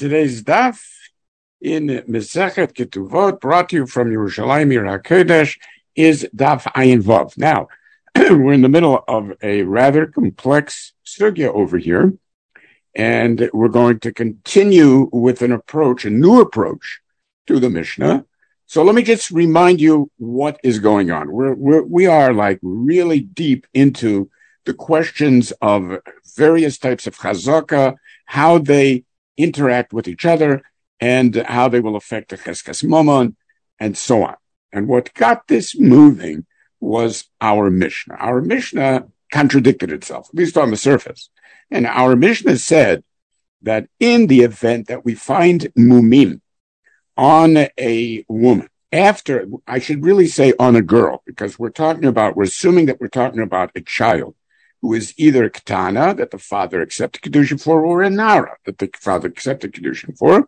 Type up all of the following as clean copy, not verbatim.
today's daf in Mesechet Ketuvot, brought to you from Yerushalayim Ir HaKodesh, is daf Ayin Vav. Now, we're in the middle of a rather complex sugya over here, and we're going to continue with an approach, a new approach to the Mishnah. So let me just remind you what is going on. We are like really deep into the questions of various types of chazaka, how they interact with each other, and how they will affect the cheskas momon, and so on. And what got this moving was our Mishnah. Our Mishnah contradicted itself, at least on the surface. And our Mishnah said that in the event that we find mumim on a woman, after, I should really say on a girl, because we're assuming that we're talking about a child who is either a ketana, that the father accepted kedushin for, or a nara, that the father accepted kedushin for.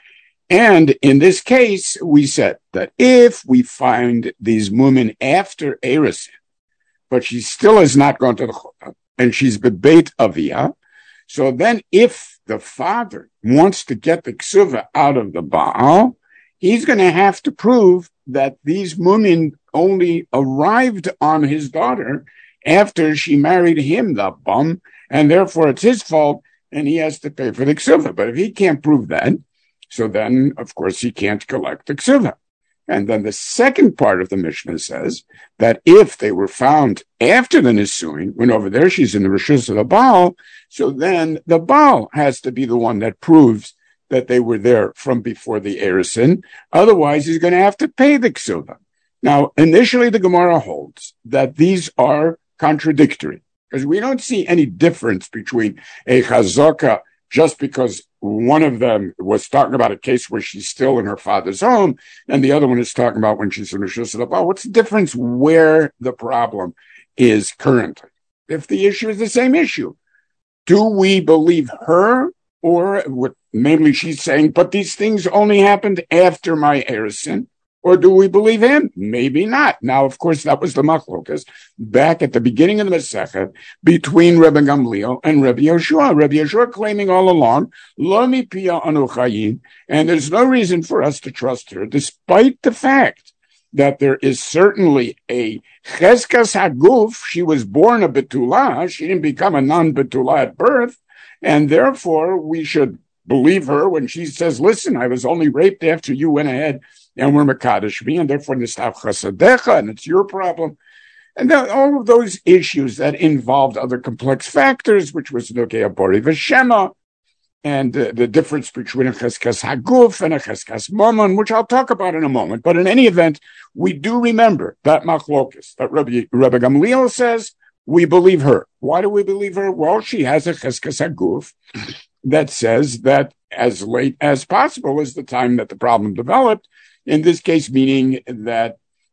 And in this case, we said that if we find these women after Eresin, but she still has not gone to the chota, and she's bebeit aviyah, so then if the father wants to get the ksuva out of the Baal, he's going to have to prove that these women only arrived on his daughter after she married him, the bum, and therefore it's his fault, and he has to pay for the ksuva. But if he can't prove that, so then, of course, he can't collect the ksuva. And then the second part of the Mishnah says that if they were found after the nisuin, when over there she's in the rishus of the Baal, so then the Baal has to be the one that proves that they were there from before the Eresin. Otherwise, he's going to have to pay the ksuva. Now, initially, the Gemara holds that these are contradictory, because we don't see any difference between a chazaka just because one of them was talking about a case where she's still in her father's home, and the other one is talking about when she's in Rishus Labah. What's the difference where the problem is currently? If the issue is the same issue, do we believe her, or what mainly she's saying, but these things only happened after my Eresin? Or do we believe him? Maybe not. Now, of course, that was the machlokas back at the beginning of the Masechet between Rebbe Gamliel and Rebbe Yehoshua. Rebbe Yehoshua claiming all along, Lo mipia anu chayim, and there's no reason for us to trust her, despite the fact that there is certainly a cheskas haguf. She was born a betula. She didn't become a non-betula at birth, and therefore we should believe her when she says, listen, I was only raped after you went ahead and we're Mekadosh me, and therefore Nistav Chasadecha, and it's your problem. And then all of those issues that involved other complex factors, which was Nogea Bori Veshema, and the difference between a Cheskas Haguf and a Cheskas Momon, which I'll talk about in a moment. But in any event, we do remember that Machlokas, that Rebbe Gamliel says, we believe her. Why do we believe her? Well, she has a Cheskas Haguf that says that as late as possible is the time that the problem developed. In this case, meaning that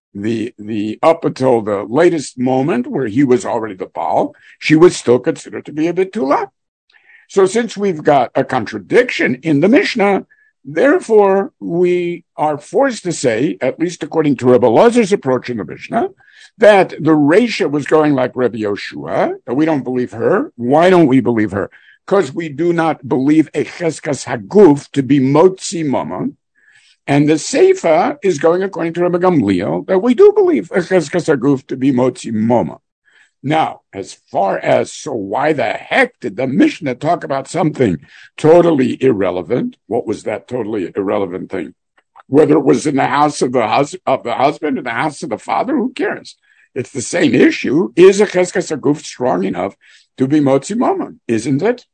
the up until the latest moment where he was already the Baal, she was still considered to be a Betula. So since we've got a contradiction in the Mishnah, therefore we are forced to say, at least according to Rebbe Lazar's approach in the Mishnah, that the Reisha was going like Rebbe Yehoshua, that we don't believe her. Why don't we believe her? Because we do not believe a Cheskas Haguf to be Motzi Momon. And the Seifa is going according to Rebbe Gamliel that we do believe a Cheskas Haguf to be Motzi Moma. Now, as far as, so why the heck did the Mishnah talk about something totally irrelevant? What was that totally irrelevant thing? Whether it was in the house of the husband or the house of the father, who cares? It's the same issue. Is a Cheskas Haguf strong enough to be Motzi Moma? Isn't it?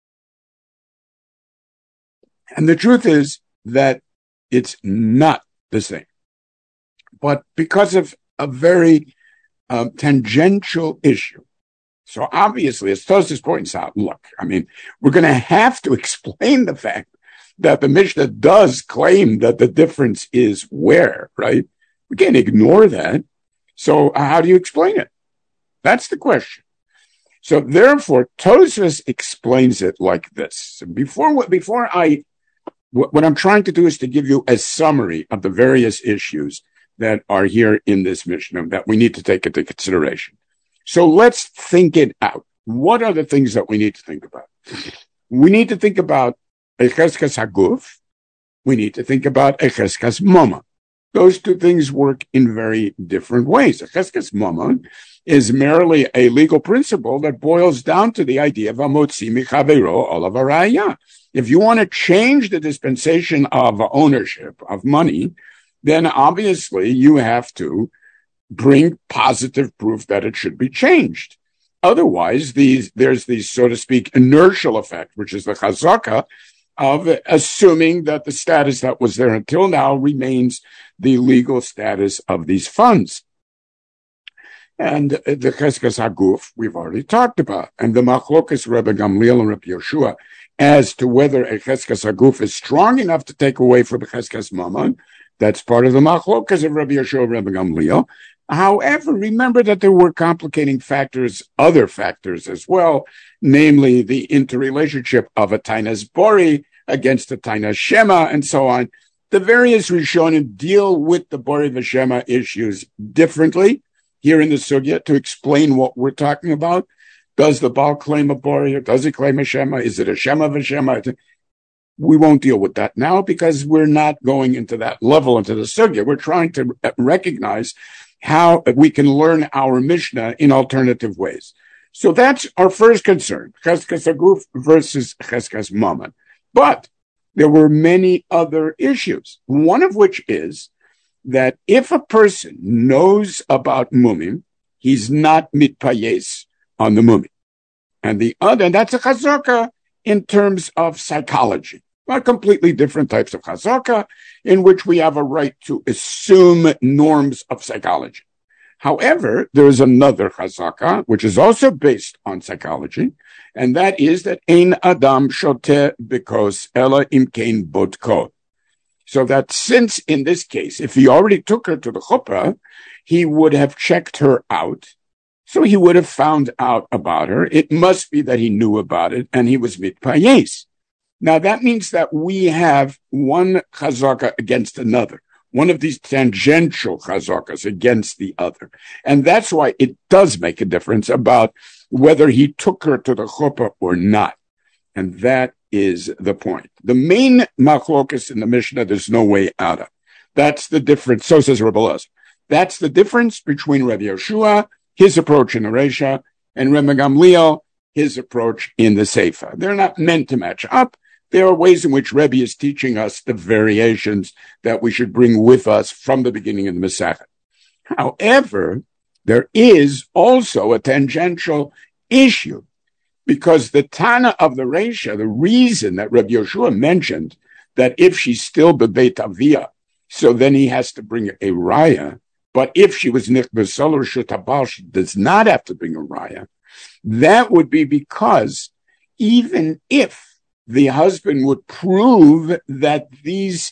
And the truth is that it's not the same. But because of a very tangential issue. So obviously, as Tosfos points out, look, I mean, we're going to have to explain the fact that the Mishnah does claim that the difference is where, right? We can't ignore that. So how do you explain it? That's the question. So therefore, Tosfos explains it like this. What I'm trying to do is to give you a summary of the various issues that are here in this Mishnah that we need to take into consideration. So let's think it out. What are the things that we need to think about? We need to think about Echeskas Haguf, we need to think about Echeskas Mama. Those two things work in very different ways. Echeskas Mama is merely a legal principle that boils down to the idea of Amotzi Michavero Olav Araya. If you want to change the dispensation of ownership of money, then obviously you have to bring positive proof that it should be changed. Otherwise, there's the, so to speak, inertial effect, which is the chazaka of assuming that the status that was there until now remains the legal status of these funds. And the Cheskas Haguf, we've already talked about. And the Machlokas Rebbe Gamliel and Rebbe Yeshua as to whether a Cheskas Haguf is strong enough to take away from the Cheskas Mammon, that's part of the Machlokas of Rebbe Yeshua and Rebbe Gamliel. However, remember that there were complicating factors, other factors as well, namely the interrelationship of a Tainas Bori against a Tainas Shema and so on. The various Rishonim deal with the Bori V'Shema issues differently here in the Sugya to explain what we're talking about. Does the Baal claim a Bori or does he claim a Shema? Is it a Shema V'Shema? We won't deal with that now because we're not going into that level into the Sugya. We're trying to recognize how we can learn our Mishnah in alternative ways. So that's our first concern, Cheskas Haguf versus Cheskas Mammon. But there were many other issues, one of which is that if a person knows about Mumim, he's not mitpayes on the Mumim. And the other, and that's a chazaka in terms of psychology. Completely different types of chazaka in which we have a right to assume norms of psychology. However, there is another chazaka, which is also based on psychology, and that is that ein adam shoteh bikos ela imkein bodko. So that since in this case, if he already took her to the chuppah, he would have checked her out. So he would have found out about her. It must be that he knew about it and he was mitpayes. Now, that means that we have one chazaka against another, one of these tangential chazakas against the other. And that's why it does make a difference about whether he took her to the chuppah or not. And that is the point. The main machlokas in the Mishnah, there's no way out of. That's the difference. So says Rebbe Elazar. That's the difference between Rebbe Yeshua, his approach in the Reisha, and Rebbe Gamliel, his approach in the Seifa. They're not meant to match up. There are ways in which Rebbe is teaching us the variations that we should bring with us from the beginning of the Masechet. However, there is also a tangential issue because the Tana of the Reisha, the reason that Rebbe Yeshua mentioned that if she's still bebeit avia, so then he has to bring a raya, but if she was nichbesol or shutabal, she does not have to bring a raya. That would be because even if the husband would prove that these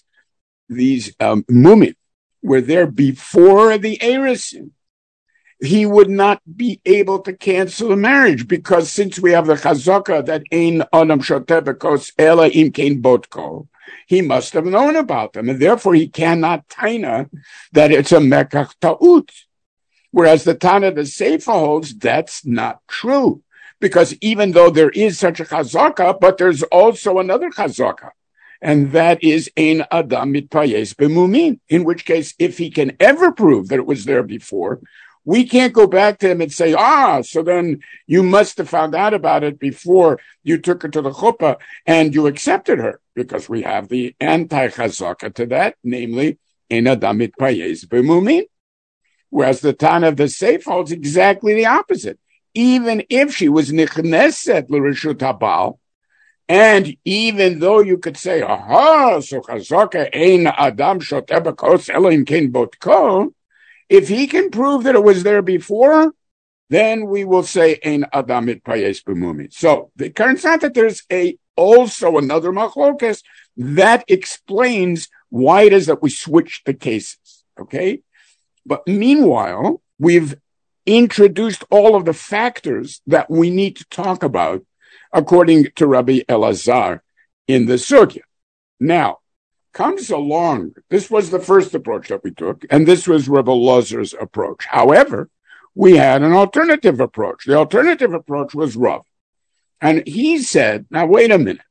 mumim were there before the erisin, he would not be able to cancel the marriage because since we have the chazaka that ein onam shoteh b'kos ela im kein botko, he must have known about them, and therefore he cannot taina that it's a mekach ta'ut. Whereas the Tana the Seifa holds that's not true. Because even though there is such a chazaka, but there's also another chazaka, and that is ein adam mitpayes b'mumin, in which case, if he can ever prove that it was there before, we can't go back to him and say, so then you must have found out about it before you took her to the chuppah and you accepted her, because we have the anti-chazaka to that, namely ein adam mitpayes b'mumin. Whereas the Tana of the Seif holds exactly the opposite. Even if she was nichneset l'reshut habal, and even though you could say, so chazaka ein adam shoteh b'kos ela im kein botko, if he can prove that it was there before, then we will say ein adam mitpayes b'mumi. So it turns out that there's also another machlokas that explains why it is that we switch the cases. Okay, but meanwhile we've introduced all of the factors that we need to talk about according to Rabbi Elazar in the Sugya. Now, comes along, this was the first approach that we took, and this was Rabbi Elazar's approach. However, we had an alternative approach. The alternative approach was Rav. And he said, now wait a minute,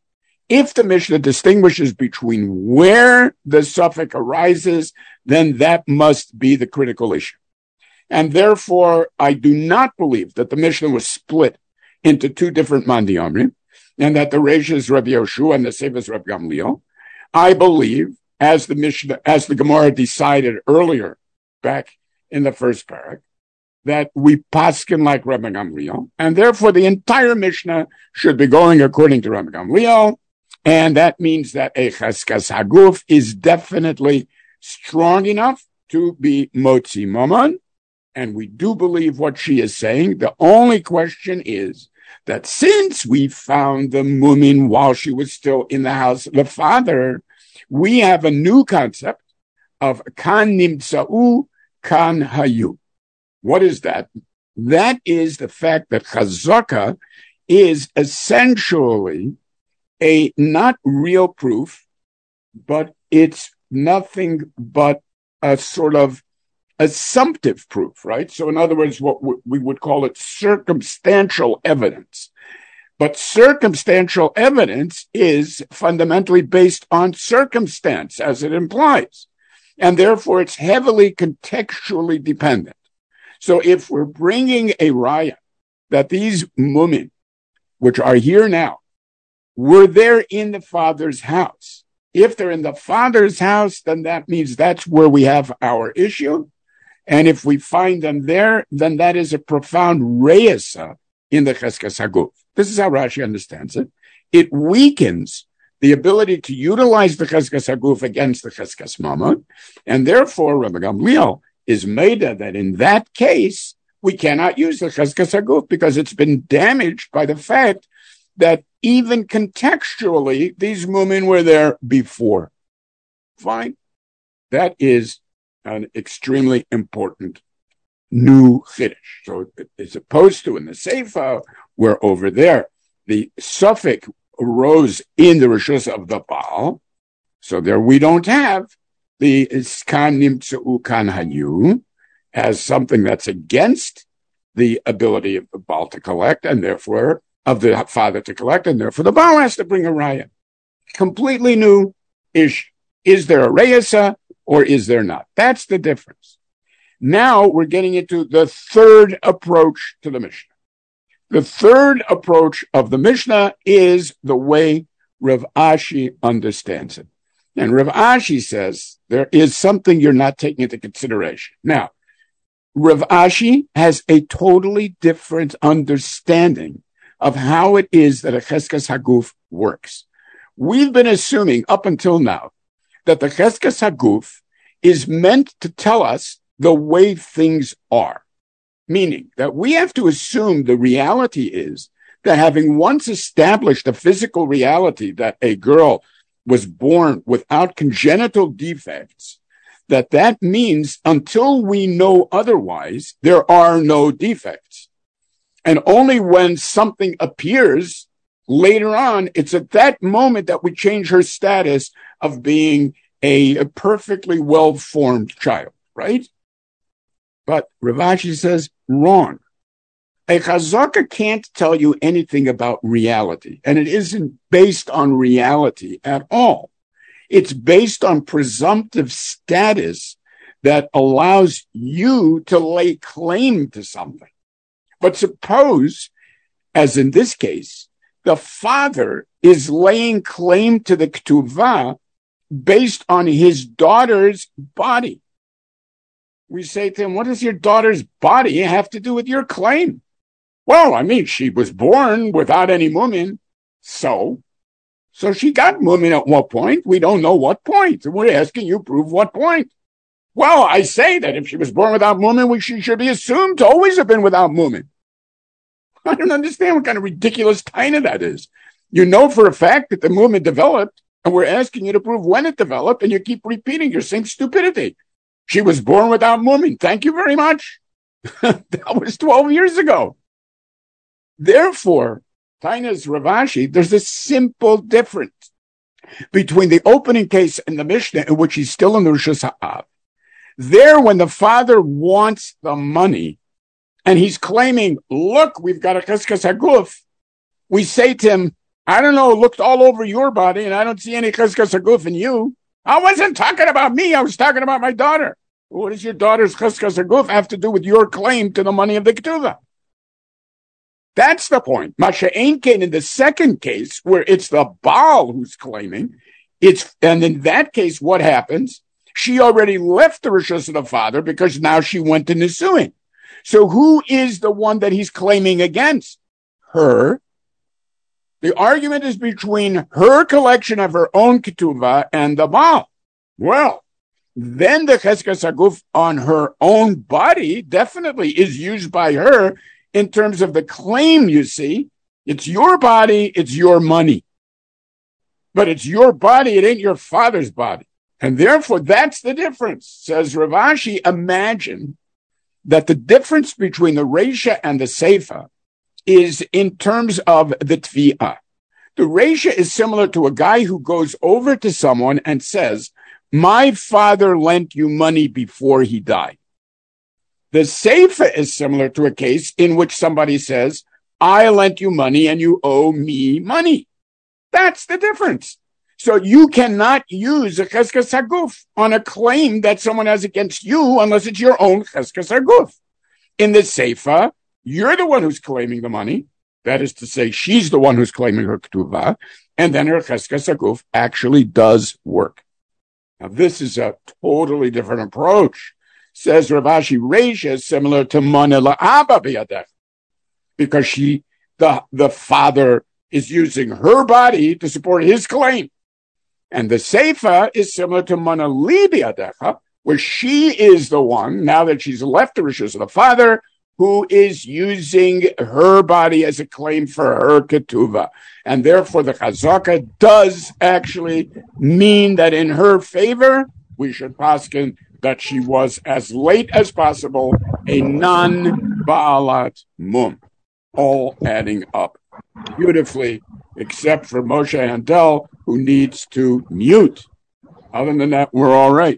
If the Mishnah distinguishes between where the suffix arises, then that must be the critical issue. And therefore, I do not believe that the Mishnah was split into two different Mandi Omrim, and that the Reish is Rabbi Yoshua and the Seif is Rabbi Gamliel. I believe, as the Gemara decided earlier, back in the first parak, that we paskin like Rabbi Gamliel, and therefore the entire Mishnah should be going according to Rabbi Gamliel, and that means that a cheskas haguf is definitely strong enough to be motzi mammon, and we do believe what she is saying. The only question is that since we found the mumin while she was still in the house of the father, we have a new concept of kan nimtza'u, kan hayu. What is that? That is the fact that chazaka is essentially a not real proof, but it's nothing but a sort of assumptive proof, right? So in other words, what we would call it circumstantial evidence. But circumstantial evidence is fundamentally based on circumstance, as it implies. And therefore, it's heavily contextually dependent. So if we're bringing a raya that these mumin, which are here now, were there in the father's house. If they're in the father's house, then that means that's where we have our issue. And if we find them there, then that is a profound reisa in the cheskas haguf. This is how Rashi understands it. It weakens the ability to utilize the cheskas haguf against the cheskas mammon, and therefore Rabbi Gamliel is made that in that case we cannot use the cheskas haguf because it's been damaged by the fact that even contextually these mumin were there before. Fine, that is an extremely important new chiddush. So as opposed to in the Seifa, where over there the suffix arose in the rishus of the Baal, so there we don't have the kan nimtza'u kan hayu as something that's against the ability of the Baal to collect, and therefore of the father to collect, and therefore the Baal has to bring a raya. Completely new issue. Is there a reyesa or is there not? That's the difference. Now we're getting into the third approach to the Mishnah. The third approach of the Mishnah is the way Rav Ashi understands it. And Rav Ashi says there is something you're not taking into consideration. Now, Rav Ashi has a totally different understanding of how it is that a cheskas haguf works. We've been assuming up until now that the cheskas haguf is meant to tell us the way things are, meaning that we have to assume the reality is that having once established the physical reality that a girl was born without congenital defects, that means until we know otherwise, there are no defects. And only when something appears later on, it's at that moment that we change her status of being a perfectly well-formed child, right? But Rav Ashi says, wrong. A chazaka can't tell you anything about reality, and it isn't based on reality at all. It's based on presumptive status that allows you to lay claim to something. But suppose, as in this case, the father is laying claim to the ketuvah based on his daughter's body. We say to him, what does your daughter's body have to do with your claim? Well, I mean, she was born without any mumin. So she got mumin at what point? We don't know what point. And we're asking you prove what point. Well, I say that if she was born without mumin, she should be assumed to always have been without mumin. I don't understand what kind of ridiculous taina that is. You know for a fact that the mumin developed, and we're asking you to prove when it developed, and you keep repeating your same stupidity. She was born without mumin. Thank you very much. That was 12 years ago. Therefore, Taina's Rav Ashi, there's a simple difference between the opening case and the Mishnah in which he's still in the Rishus Ha'av. There, when the father wants the money, and he's claiming, look, we've got a cheskas haguf, we say to him, I don't know, looked all over your body, and I don't see any cheskas haguf in you. I wasn't talking about me. I was talking about my daughter. What does your daughter's cheskas haguf have to do with your claim to the money of the ketuvah? That's the point. Masha Einkein in the second case, where it's the Baal who's claiming, and in that case, what happens? She already left the rishus of the father because now she went to Nisuin. So who is the one that he's claiming against? Her. The argument is between her collection of her own ketuvah and the Baal. Well, then the cheskas haguf on her own body definitely is used by her in terms of the claim, you see. It's your body, it's your money. But it's your body, it ain't your father's body. And therefore, that's the difference. Says Rav Ashi, imagine that the difference between the Reisha and the Seifa is in terms of the Tvi'ah. The Reisha is similar to a guy who goes over to someone and says, my father lent you money before he died. The Seifa is similar to a case in which somebody says, I lent you money and you owe me money. That's the difference. So you cannot use a cheskas haguf on a claim that someone has against you unless it's your own cheskas haguf. In the Seifa, you're the one who's claiming the money. That is to say, she's the one who's claiming her ketuvah, and then her cheskas haguf actually does work. Now, this is a totally different approach. Says Rav Ashi, Reisha is similar to Mana La'aba B'yadech, because the father is using her body to support his claim. And the Seifa is similar to Mana Li B'yadecha, where she is the one, now that she's left the rishus of the father, who is using her body as a claim for her ketuvah. And therefore the chazaka does actually mean that in her favor, we should paskin that she was as late as possible a non-ba'alat mum, all adding up beautifully, except for Moshe Handel, who needs to mute. Other than that, we're all right.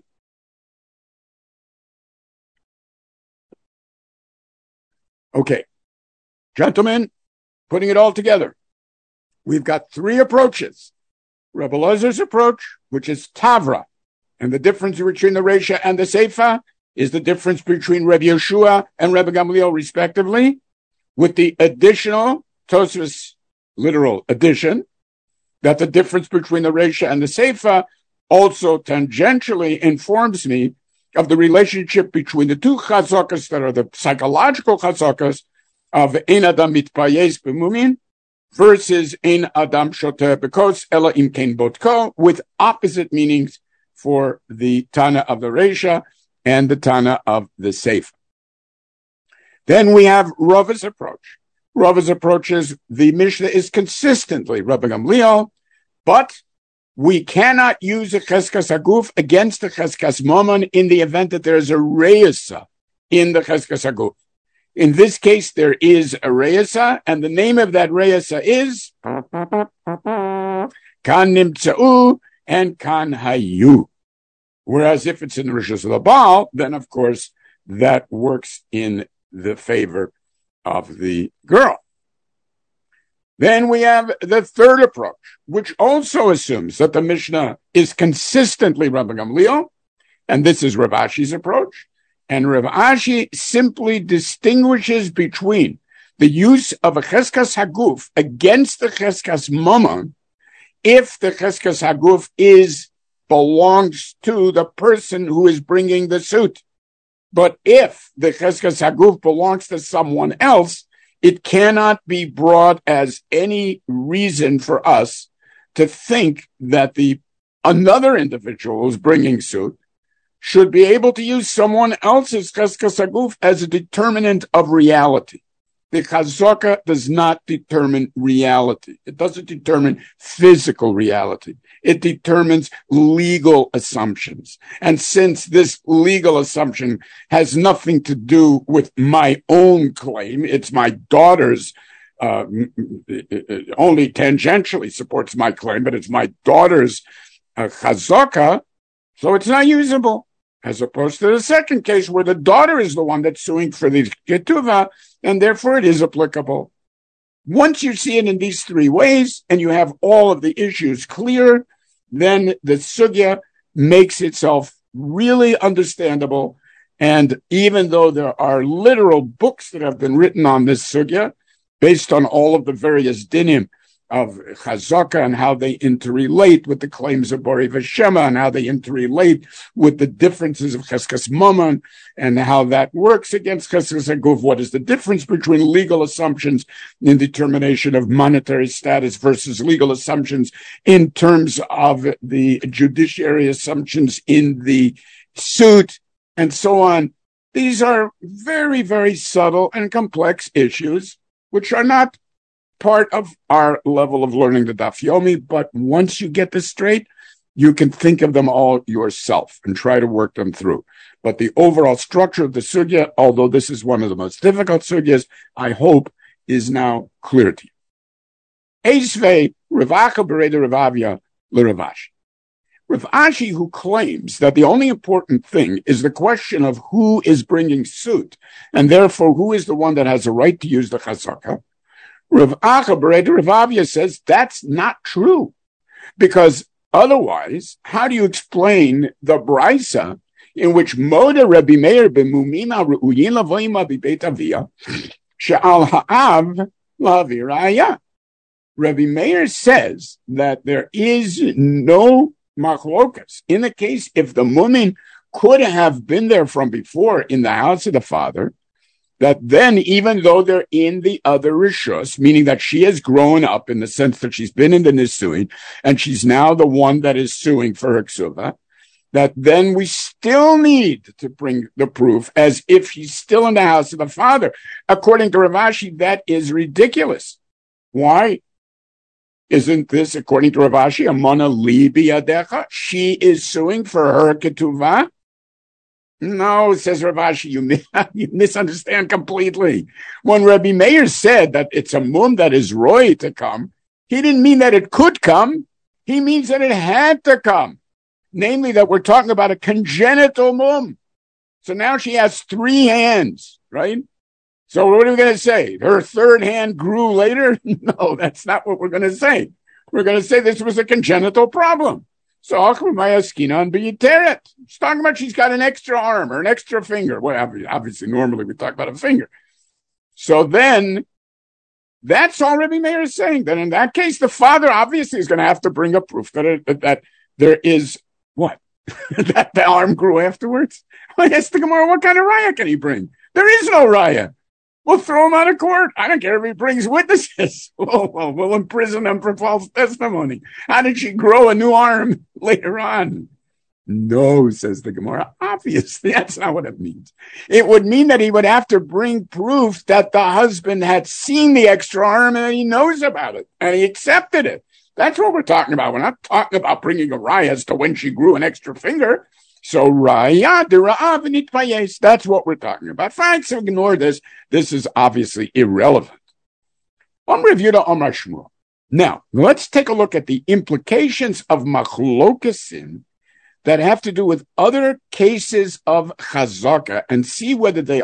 Okay, gentlemen, putting it all together, we've got three approaches. Rebbe Elazar's approach, which is Tavra, and the difference between the Reisha and the Seifa is the difference between Rebbe Yeshua and Rebbe Gamliel, respectively, with the additional Tosfos literal addition that the difference between the Reisha and the Seifa also tangentially informs me of the relationship between the two chazakas that are the psychological chazakas of Ein Adam Mitpayes B'Mumin versus Ein Adam Shoteh B'Kos Ela Im Kein Botko, with opposite meanings for the Tana of the Reisha and the Tana of the Seifa. Then we have Rava's approach. Rava's approach is the Mishnah is consistently Rabbi Gamliel, but we cannot use a cheskas haguf against the cheskas mammon in the event that there is a reisa in the cheskas haguf. In this case, there is a reisa, and the name of that reisa is kan nimtza'u and kan hayu. Whereas if it's in the rishus of the Baal, then of course that works in the favor of the girl. Then we have the third approach, which also assumes that the Mishnah is consistently Rabbi Gamliel, and this is Rav Ashi's approach. And Rav Ashi simply distinguishes between the use of a cheskas haguf against the cheskas mammon if the cheskas haguf belongs to the person who is bringing the suit. But if the cheskas haguf belongs to someone else, it cannot be brought as any reason for us to think that another individual who's bringing suit should be able to use someone else's cheskas haguf as a determinant of reality. The chazaka does not determine reality. It doesn't determine physical reality. It determines legal assumptions. And since this legal assumption has nothing to do with my own claim, it's my daughter's, only tangentially supports my claim, but it's my daughter's chazaka, so it's not usable. As opposed to the second case where the daughter is the one that's suing for the ketuvah, and therefore it is applicable. Once you see it in these three ways and you have all of the issues clear, then the sugya makes itself really understandable. And even though there are literal books that have been written on this sugya, based on all of the various dinim of Chazaka and how they interrelate with the claims of Bori Veshema and how they interrelate with the differences of Cheskas Mammon and how that works against Cheskas Aguf. What is the difference between legal assumptions in determination of monetary status versus legal assumptions in terms of the judiciary assumptions in the suit and so on. These are very, very subtle and complex issues, which are not part of our level of learning the Daf Yomi, but once you get this straight, you can think of them all yourself and try to work them through. But the overall structure of the sugya, although this is one of the most difficult sugyas, I hope is now clear to you. Eisvei Ravacha Bereda Ravavia L'Ravashi. Rav Ashi, who claims that the only important thing is the question of who is bringing suit, and therefore who is the one that has a right to use the chazaka, Rav Acha Bereda Ravavia says that's not true, because otherwise, how do you explain the brisa in which Moda Rabbi Meir b'mumima ru'uyin lavoima b'beit avia she'al ha'av lavi raya? Rabbi Meir says that there is no machlokas in the case if the mumin could have been there from before in the house of the father, that then even though they're in the other rishus, meaning that she has grown up in the sense that she's been in the nisuin and she's now the one that is suing for her ksuva, that then we still need to bring the proof as if she's still in the house of the father. According to Rav Ashi, that is ridiculous. Why? Isn't this, according to Rav Ashi, Amana li biyadecha? She is suing for her ketuvah? No, says Rav Ashi, you misunderstand completely. When Rabbi Meir said that it's a mum that is roy to come, he didn't mean that it could come. He means that it had to come. Namely, that we're talking about a congenital mum. So now she has three hands, right? So what are we going to say? Her third hand grew later? No, that's not what we're going to say. We're going to say this was a congenital problem. So she's talking about she's got an extra arm or an extra finger. Well, obviously, normally we talk about a finger. So then, that's all Rabbi Meir is saying. That in that case, the father obviously is going to have to bring a proof that there is what? That the arm grew afterwards? Well, yes, the Gemara, what kind of raya can he bring? There is no raya. We'll throw him out of court. I don't care if he brings witnesses. We'll imprison him for false testimony. How did she grow a new arm later on? No, says the Gemara. Obviously, that's not what it means. It would mean that he would have to bring proof that the husband had seen the extra arm and he knows about it and he accepted it. That's what we're talking about. We're not talking about bringing a raya as to when she grew an extra finger. So raya dera'av nitpayes. That's what we're talking about. Fine, so ignore this. This is obviously irrelevant. Review to Omar Shmuel. Now, let's take a look at the implications of machlokasin that have to do with other cases of chazaka and see whether they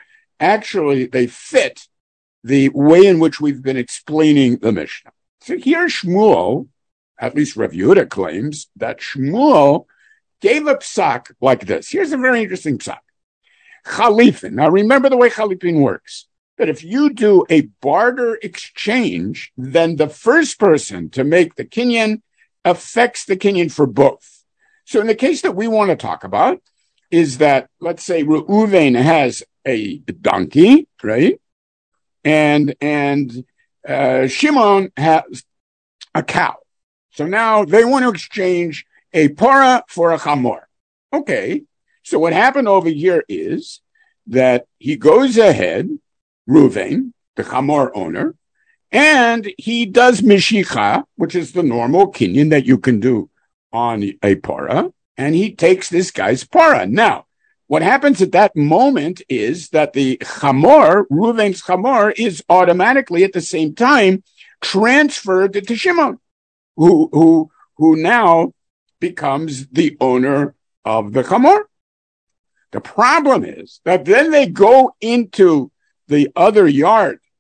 fit the way in which we've been explaining the Mishnah. So here Shmuel, at least Rav Yehuda claims that Shmuel gave a psak like this. Here's a very interesting psak. Chalifin. Now remember the way chalifin works. That if you do a barter exchange, then the first person to make the kinyan affects the kinyan for both. So in the case that we want to talk about is that, let's say Reuven has a donkey, right? And Shimon has a cow. So now they want to exchange a para for a chamor. Okay, so what happened over here is that he goes ahead, Reuven, the chamor owner, and he does mishicha, which is the normal kinyan that you can do on a para, and he takes this guy's para. Now, what happens at that moment is that the chamor, Reuven's chamor, is automatically at the same time transferred to Shimon, who now becomes the owner of the chamor. The problem is that then they go into the other yard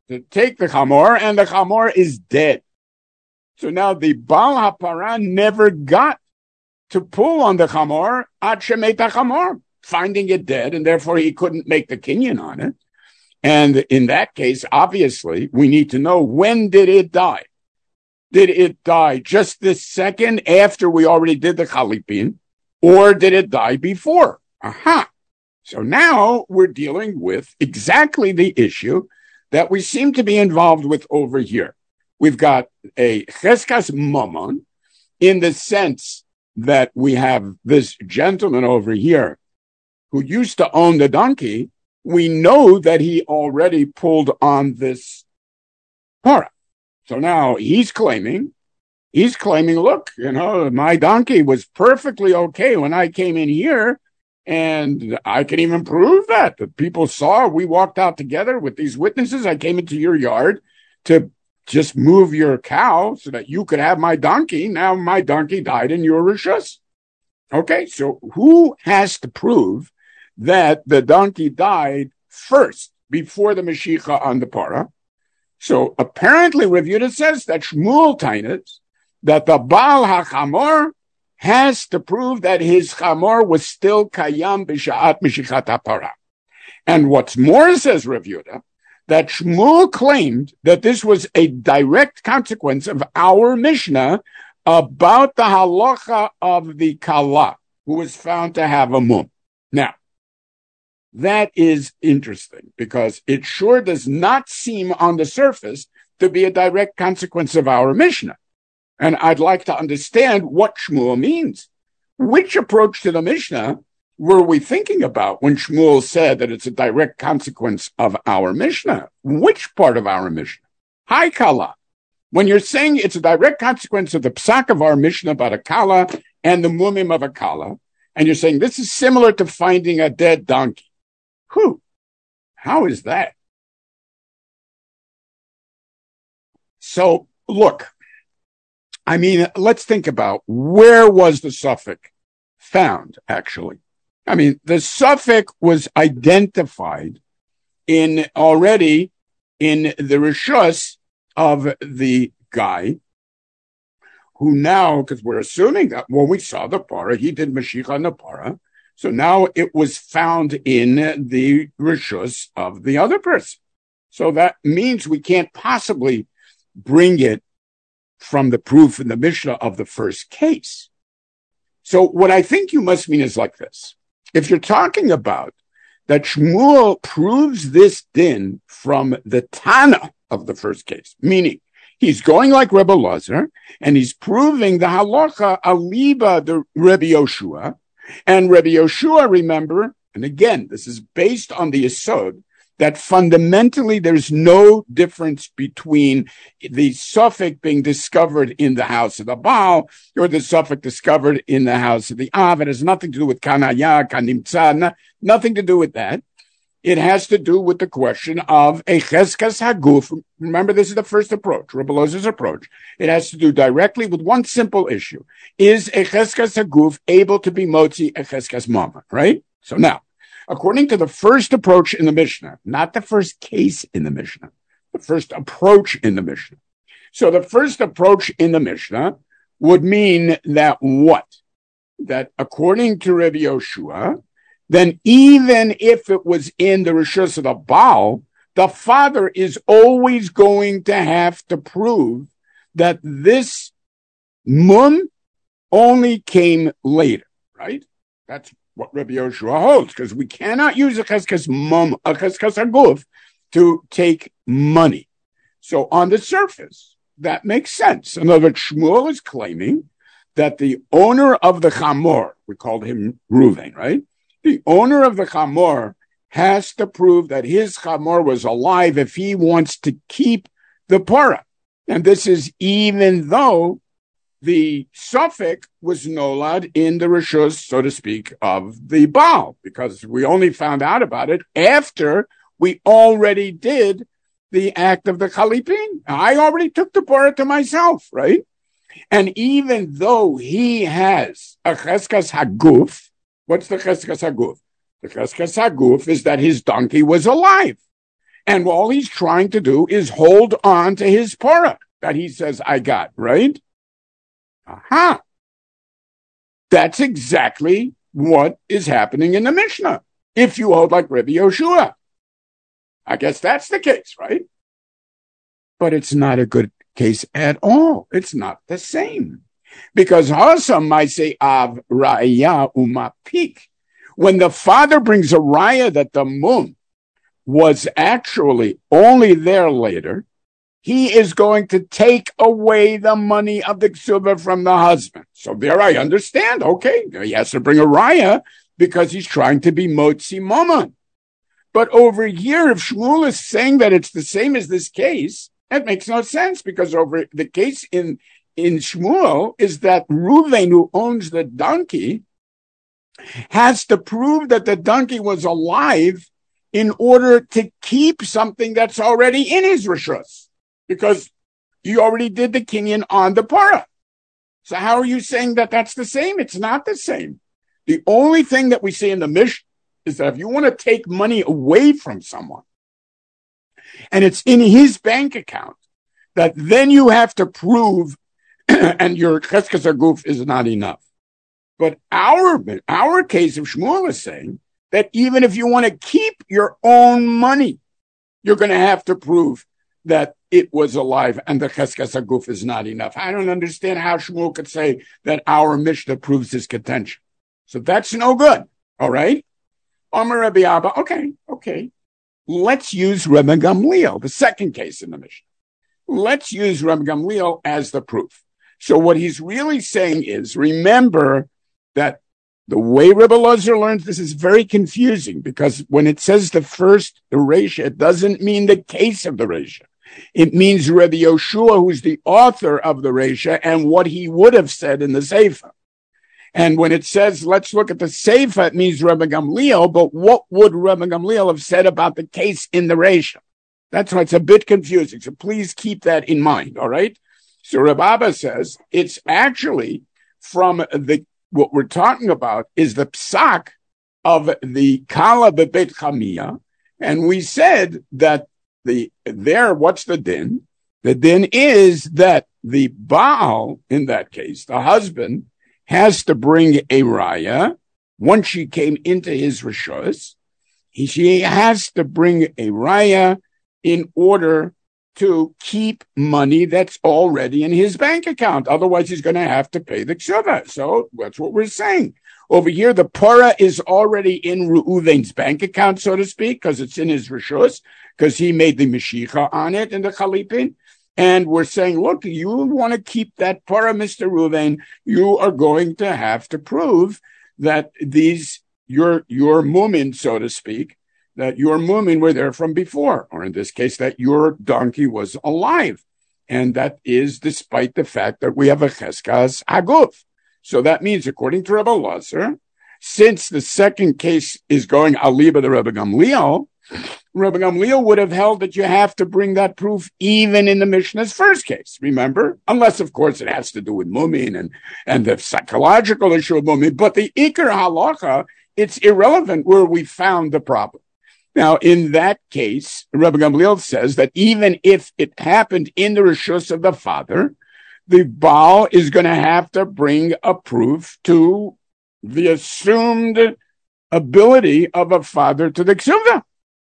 to take the chamor, and the chamor is dead. So now the Baal HaPara never got to pull on the chamor ad shemeta chamor, finding it dead, and therefore he couldn't make the kinyan on it. And in that case, obviously, we need to know, when did it die? Did it die just this second after we already did the chalipin, or did it die before? Aha. So now we're dealing with exactly the issue that we seem to be involved with over here. We've got a cheskas mamon in the sense that we have this gentleman over here who used to own the donkey. We know that he already pulled on this para. So now he's claiming, look, my donkey was perfectly okay when I came in here, and I can even prove that. The people saw, we walked out together with these witnesses. I came into your yard to just move your cow so that you could have my donkey. Now my donkey died in your rishus. Okay, so who has to prove that the donkey died first before the Mashiach on the para? So apparently Rav Yehuda says that Shmuel Tainus, that the Baal HaChamor has to prove that his chamor was still kayam b'sha'at Meshichat HaPara. And what's more, says Rav Yehuda, that Shmuel claimed that this was a direct consequence of our Mishnah about the halacha of the kala, who was found to have a mum. Now, that is interesting, because it sure does not seem on the surface to be a direct consequence of our Mishnah. And I'd like to understand what Shmuel means. Which approach to the Mishnah were we thinking about when Shmuel said that it's a direct consequence of our Mishnah? Which part of our Mishnah? Hi, Kala. When you're saying it's a direct consequence of the psak of our Mishnah about a Kala and the mumim of a Kala, and you're saying this is similar to finding a dead donkey. How is that? So, look, let's think about where was the suffix found, actually. The suffix was identified already in the rishus of the guy who now, because we're assuming that when we saw the para, he did Mashiach on the para. So now it was found in the rishus of the other person. So that means we can't possibly bring it from the proof in the Mishnah of the first case. So what I think you must mean is like this. If you're talking about that Shmuel proves this din from the Tana of the first case, meaning he's going like Rebbe Lazar, and he's proving the halacha aliba the Rebbe Yoshua. And Rebbe Yoshua, remember, and again, this is based on the yesod, that fundamentally there's no difference between the suffix being discovered in the house of the Baal or the suffix discovered in the house of the Av. It has nothing to do with kanaya, kanimtza, nothing to do with that. It has to do with the question of a cheskas haguf. Remember, this is the first approach, Rebbe Lozer's approach. It has to do directly with one simple issue. Is a cheskas haguf able to be motzi a cheskas mama, right? So now, according to the first approach in the Mishnah, not the first case in the Mishnah, the first approach in the Mishnah. So the first approach in the Mishnah would mean that what? That according to Rebbe Yoshua, then even if it was in the rishus of the Baal, the father is always going to have to prove that this mum only came later, right? That's what Rebbe Yoshua holds, because we cannot use a cheskas haguf to take money. So on the surface, that makes sense. In other words, Shmuel is claiming that the owner of the chamor, we called him Reuven, right? The owner of the chamor has to prove that his chamor was alive if he wants to keep the para. And this is even though the suffix was nolad in the rishus, so to speak, of the Baal, because we only found out about it after we already did the act of the chalipin. I already took the para to myself, right? And even though he has a cheskas haguf, what's the cheskas haguf? The cheskas haguf is that his donkey was alive. And all he's trying to do is hold on to his para that he says, I got, right? Aha. That's exactly what is happening in the Mishnah. If you hold like Rabbi Yoshua. I guess that's the case, right? But it's not a good case at all. It's not the same. Because Hasam might say, Av Raya Umapik. When the father brings a raya that the mum was actually only there later, he is going to take away the money of the ksuba from the husband. So there I understand. Okay, he has to bring a raya because he's trying to be motzi mammon. But over here, if Shmuel is saying that it's the same as this case, that makes no sense because over the case in Shmuel is that Reuven, who owns the donkey, has to prove that the donkey was alive in order to keep something that's already in his rishus, because he already did the kinyan on the para. So how are you saying that that's the same? It's not the same. The only thing that we see in the Mishnah is that if you want to take money away from someone and it's in his bank account, that then you have to prove and your cheskes aguf is not enough. But our case of Shmuel is saying that even if you want to keep your own money, you're going to have to prove that it was alive and the cheskes aguf is not enough. I don't understand how Shmuel could say that our Mishnah proves his contention. So that's no good. All right? Amar Rabbi Abba, okay. Let's use Rabbi Gamliel, the second case in the Mishnah. Let's use Rabbi Gamliel as the proof. So what he's really saying is, remember that the way Rebbe Lozer learns this is very confusing because when it says the Reisha, it doesn't mean the case of the Reisha. It means Rebbe Yoshua, who's the author of the Reisha, and what he would have said in the Seifa. And when it says, let's look at the Seifa, it means Rebbe Gamliel, but what would Rebbe Gamliel have said about the case in the Reisha? That's why it's a bit confusing. So please keep that in mind, all right? So Rebbe Abba says, it's actually from what we're talking about is the psak of the Kala Bebet Chamiya. And we said that what's the din? The din is that the Baal, in that case, the husband, has to bring a raya. Once she came into his rishos, she has to bring a raya in order to keep money that's already in his bank account. Otherwise, he's going to have to pay the ksuba. So that's what we're saying. Over here, the para is already in Reuven's bank account, so to speak, because it's in his rishos, because he made the meshicha on it in the chalipin. And we're saying, look, you want to keep that para, Mr. Reuven, you are going to have to prove that your mumin, so to speak, that your mumin were there from before, or in this case, that your donkey was alive. And that is despite the fact that we have a cheskas aguf. So that means, according to Rebbe Lozer, since the second case is going aliba the Rebbe Gamliel would have held that you have to bring that proof even in the Mishnah's first case, remember? Unless, of course, it has to do with mumin and the psychological issue of mumin. But the ikar halacha, it's irrelevant where we found the problem. Now, in that case, Rebbe Gamliel says that even if it happened in the rishus of the father, the Baal is going to have to bring a proof to the assumed ability of a father to the ksuva.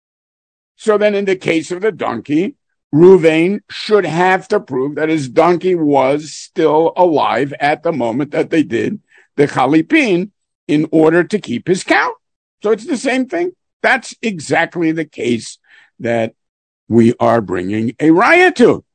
So then in the case of the donkey, Reuven should have to prove that his donkey was still alive at the moment that they did the chalipin in order to keep his cow. So it's the same thing. That's exactly the case that we are bringing a raya to.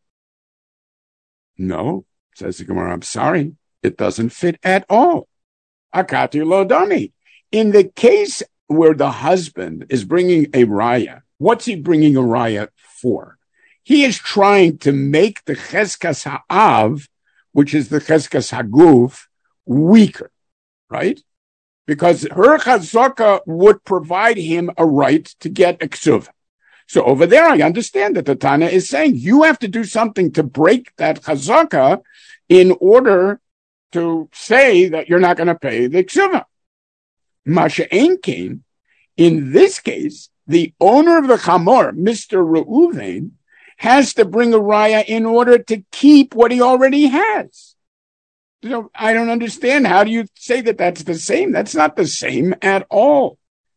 No, says the Gemara, I'm sorry, it doesn't fit at all. Akati lo dami. In the case where the husband is bringing a raya, what's he bringing a raya for? He is trying to make the cheskas ha'av, which is the cheskas haguf, weaker, right? Because her chazaka would provide him a right to get a ksuva. So over there, I understand that the Tana is saying you have to do something to break that chazaka in order to say that you're not going to pay the ksuva. Masha Ein Kain, in this case, the owner of the chamor, Mr. Reuven, has to bring a raya in order to keep what he already has. So I don't understand. How do you say that that's the same? That's not the same at all.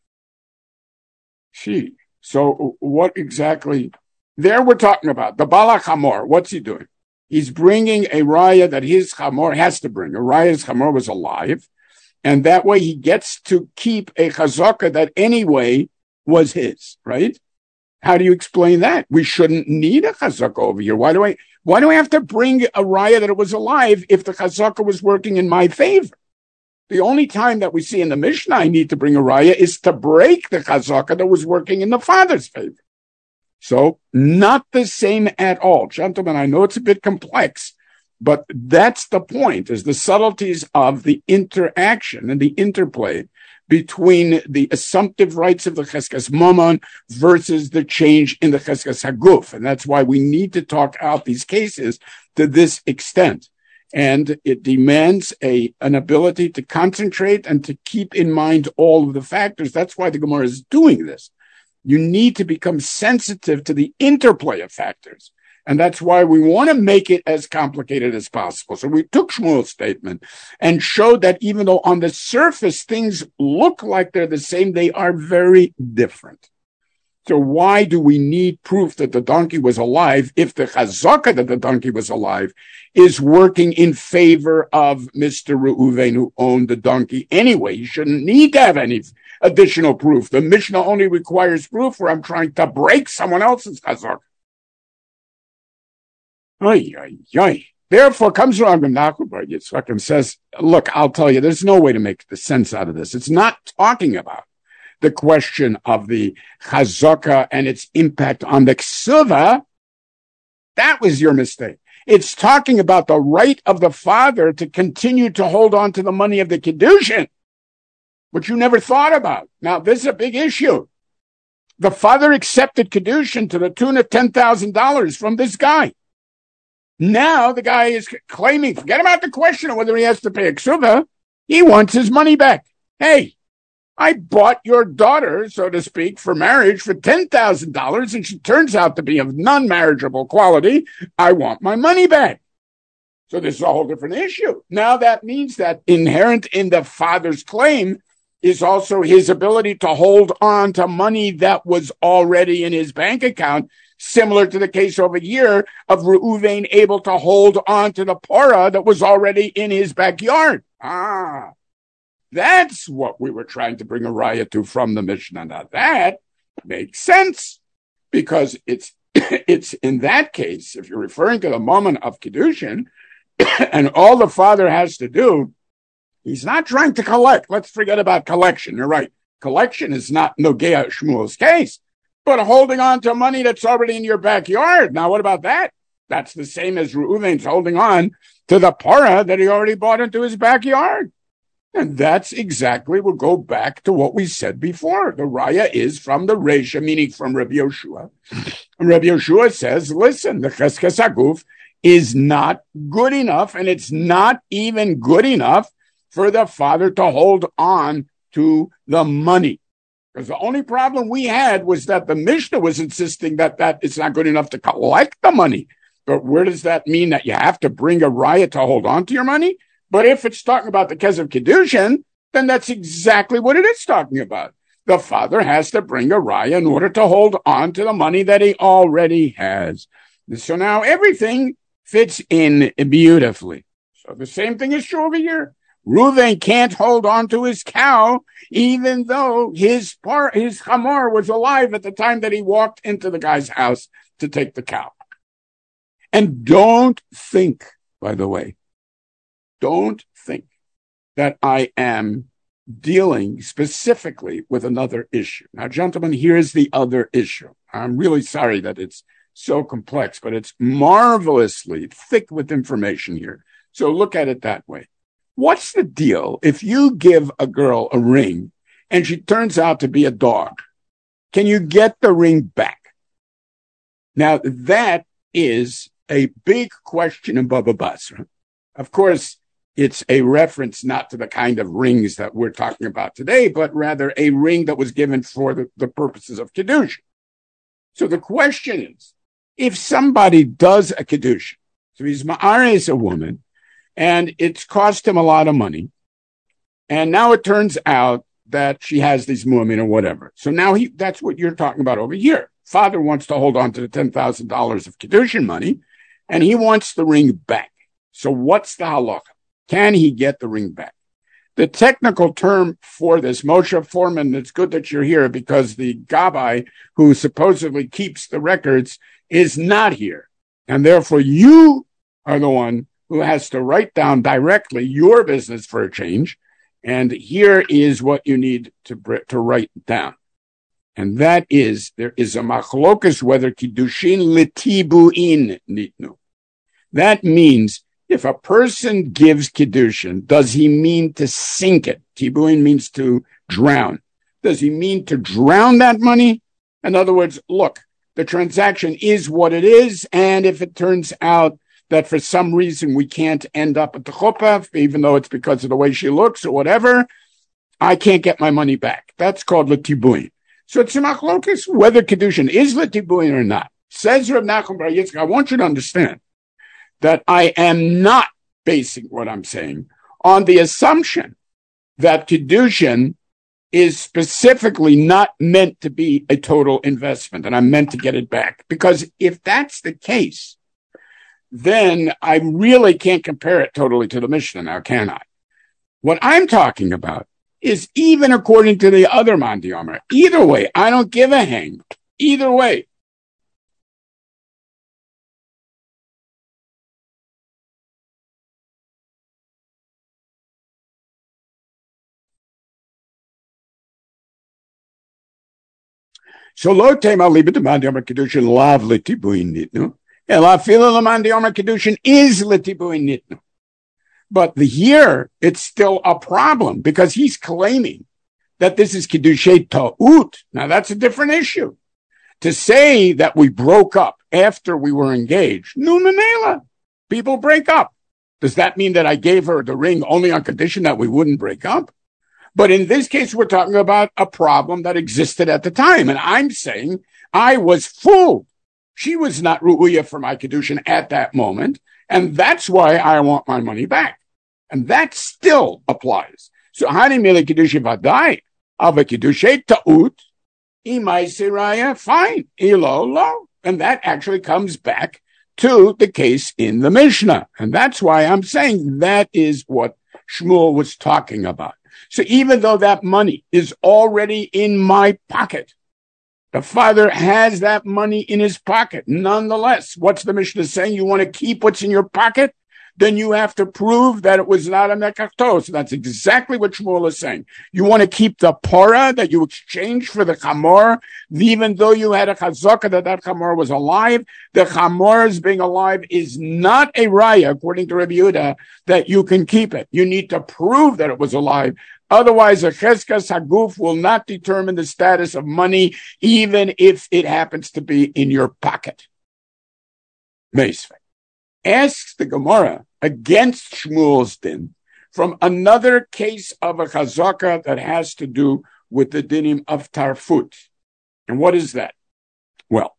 So what exactly? There we're talking about the Bala Chamor. What's he doing? He's bringing a raya that his chamor has to bring. A raya's chamor was alive, and that way he gets to keep a chazaka that anyway was his, right? How do you explain that? We shouldn't need a chazaka over here. Why do I have to bring a raya that it was alive if the chazaka was working in my favor? The only time that we see in the Mishnah I need to bring a raya is to break the chazaka that was working in the father's favor. So not the same at all. Gentlemen, I know it's a bit complex, but that's the point, is the subtleties of the interaction and the interplay between the assumptive rights of the Cheskas Mammon versus the change in the Cheskas Haguf. And that's why we need to talk out these cases to this extent. And it demands an ability to concentrate and to keep in mind all of the factors. That's why the Gemara is doing this. You need to become sensitive to the interplay of factors. And that's why we want to make it as complicated as possible. So we took Shmuel's statement and showed that even though on the surface things look like they're the same, they are very different. So why do we need proof that the donkey was alive if the chazaka that the donkey was alive is working in favor of Mr. Reuven, who owned the donkey anyway? You shouldn't need to have any additional proof. The Mishnah only requires proof where I'm trying to break someone else's chazaka. Therefore comes Rav Nachman bar Yitzchak and says, look, I'll tell you, there's no way to make the sense out of this. It's not talking about the question of the chazaka and its impact on the ksuva. That was your mistake. It's talking about the right of the father to continue to hold on to the money of the Kiddushin, which you never thought about. Now, this is a big issue. The father accepted Kiddushin to the tune of $10,000 from this guy. Now the guy is claiming, forget about the question of whether he has to pay a ksuva. He wants his money back. Hey, I bought your daughter, so to speak, for marriage for $10,000, and she turns out to be of non-marriageable quality. I want my money back. So this is a whole different issue. Now that means that inherent in the father's claim is also his ability to hold on to money that was already in his bank account, similar to the case over here of Reuven able to hold on to the parah that was already in his backyard. That's what we were trying to bring a raya to from the Mishnah. Now that makes sense, because it's in that case, if you're referring to the moment of Kiddushin, and all the father has to do, he's not trying to collect. Let's forget about collection. You're right. Collection is not Nogea Shmuel's case, but holding on to money that's already in your backyard. Now, what about that? That's the same as Reuven's holding on to the parah that he already bought into his backyard. And that's exactly, we'll go back to what we said before. The raya is from the Reisha, meaning from Rabbi Yoshua. And Rabbi Yoshua says, listen, the Cheskes Haguf is not good enough, and it's not even good enough for the father to hold on to the money. Because the only problem we had was that the Mishnah was insisting that it's not good enough to collect the money. But where does that mean that you have to bring a raya to hold on to your money? But if it's talking about the Kesev Kiddushin, then that's exactly what it is talking about. The father has to bring a raya in order to hold on to the money that he already has. So now everything fits in beautifully. So the same thing is true over here. Reuven can't hold on to his cow, even though his chamor was alive at the time that he walked into the guy's house to take the cow. And don't think, by the way, don't think that I am dealing specifically with another issue. Now, gentlemen, here's the other issue. I'm really sorry that it's so complex, but it's marvelously thick with information here. So look at it that way. What's the deal if you give a girl a ring and she turns out to be a dog? Can you get the ring back? Now, that is a big question in Baba Basra. Of course, It's a reference not to the kind of rings that we're talking about today, but rather a ring that was given for the purposes of Kedushin. So the question is, if somebody does a Kedushin, so he's ma'ares a woman, and it's cost him a lot of money, and now it turns out that she has these mu'min or whatever. So now that's what you're talking about over here. Father wants to hold on to the $10,000 of Kedushin money, and he wants the ring back. So what's the halacha? Can he get the ring back? The technical term for this, Moshe Foreman, it's good that you're here because the Gabbai who supposedly keeps the records is not here. And therefore you are the one who has to write down directly your business for a change. And here is what you need to write down. And that is, there is a machlokas whether kiddushin letibuin nitnu. That means if a person gives kiddushin, does he mean to sink it? Tibuin means to drown. Does he mean to drown that money? In other words, look, the transaction is what it is, and if it turns out that for some reason we can't end up at the chuppah, even though it's because of the way she looks or whatever, I can't get my money back. That's called letibuin. So it's a machlokas whether kiddushin is letibuin or not. Says Reb Nachum Bar Yitzchak, I want you to understand that I am not basing what I'm saying on the assumption that kiddushin is specifically not meant to be a total investment and I'm meant to get it back. Because if that's the case, then I really can't compare it totally to the Mishnah now, can I? What I'm talking about is even according to the other Mandi Omer. Either way, I don't give a hang. Either way. So lo tema libet Mandi Omer Kedushin lav letibuin nitnu. Ela fila Mandi Omer Kedushin is letibuin nitnu. But here, it's still a problem because he's claiming that this is Kiddushay Ta'ut. Now, that's a different issue. To say that we broke up after we were engaged, no manela. People break up. Does that mean that I gave her the ring only on condition that we wouldn't break up? But in this case, we're talking about a problem that existed at the time. And I'm saying I was fooled. She was not ru'uya for my Kiddushin at that moment. And that's why I want my money back. And that still applies. So, hani mele kiddush vadai, ava kiddushay ta'ut, imay siraya, fine, ilo lo. And that actually comes back to the case in the Mishnah. And that's why I'm saying that is what Shmuel was talking about. So even though that money is already in my pocket, the father has that money in his pocket. Nonetheless, what's the Mishnah saying? You want to keep what's in your pocket? Then you have to prove that it was not a mekachto. So that's exactly what Shmuel is saying. You want to keep the para that you exchanged for the chamor, even though you had a chazaka that chamor was alive. The chamor's being alive is not a raya, according to Rabbi Yehuda, that you can keep it. You need to prove that it was alive. Otherwise, a cheskas haguf will not determine the status of money, even if it happens to be in your pocket. Meisvei asks the Gemara against Shmuel's din from another case of a chazaka that has to do with the dinim of tarfut. And what is that? Well,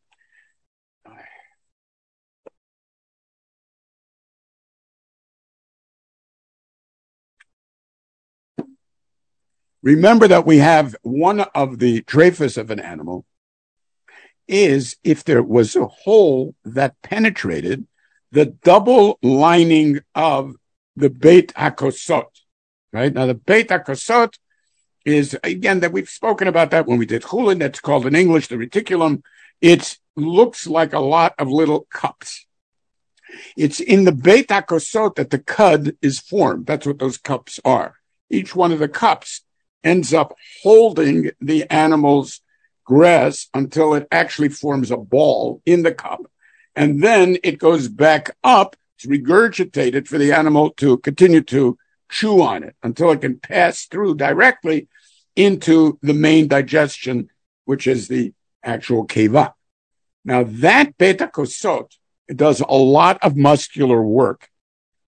remember that we have one of the trephus of an animal is if there was a hole that penetrated the double lining of the Beit HaKosot, right? Now, the Beit HaKosot is, again, that we've spoken about that when we did Chulin. That's called in English the reticulum. It looks like a lot of little cups. It's in the Beit HaKosot that the cud is formed. That's what those cups are. Each one of the cups ends up holding the animal's grass until it actually forms a ball in the cup. And then it goes back up, it's regurgitated for the animal to continue to chew on it until it can pass through directly into the main digestion, which is the actual keva. Now that Beit HaKosot, it does a lot of muscular work in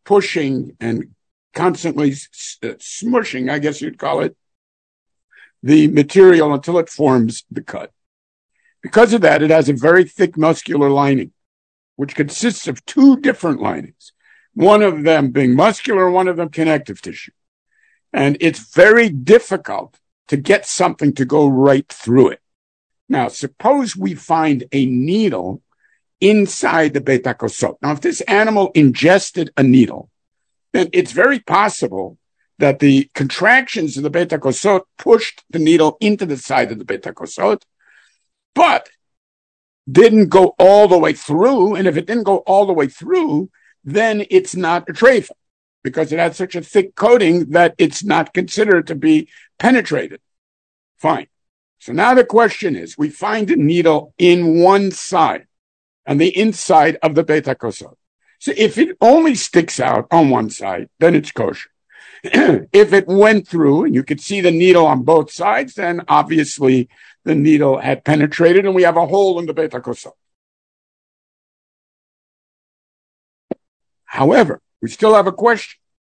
pushing and constantly smushing, I guess you'd call it, the material until it forms the cut. Because of that, it has a very thick muscular lining, which consists of two different linings, one of them being muscular, one of them connective tissue. And it's very difficult to get something to go right through it. Now, suppose we find a needle inside the Beit HaKosot. Now, if this animal ingested a needle, then it's very possible that the contractions of the Beit HaKosot pushed the needle into the side of the Beit HaKosot, but didn't go all the way through. And if it didn't go all the way through, then it's not a treifa, because it had such a thick coating that it's not considered to be penetrated. Fine. So now the question is, we find a needle in one side, on the inside of the Beit HaKosot. So if it only sticks out on one side, then it's kosher. If it went through and you could see the needle on both sides, then obviously the needle had penetrated and we have a hole in the Beit HaKosot. However, we still have a question.